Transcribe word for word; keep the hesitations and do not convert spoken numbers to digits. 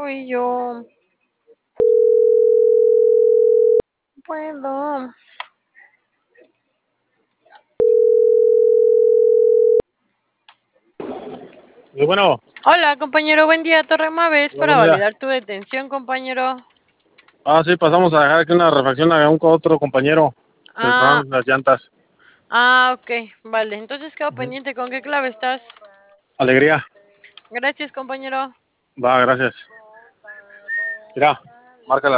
Uy, yo puedo. Y bueno, Hola, compañero, buen día, Torre Maves, hola, para buen día. validar tu detención, compañero. Ah, sí, pasamos a dejar aquí una refacción a un otro compañero. Se Ah, tronaron las llantas. ah, ok, vale. Entonces quedo Ujú. pendiente. ¿Con qué clave estás? Alegría. Gracias, compañero. Va, gracias. Mira, márcala.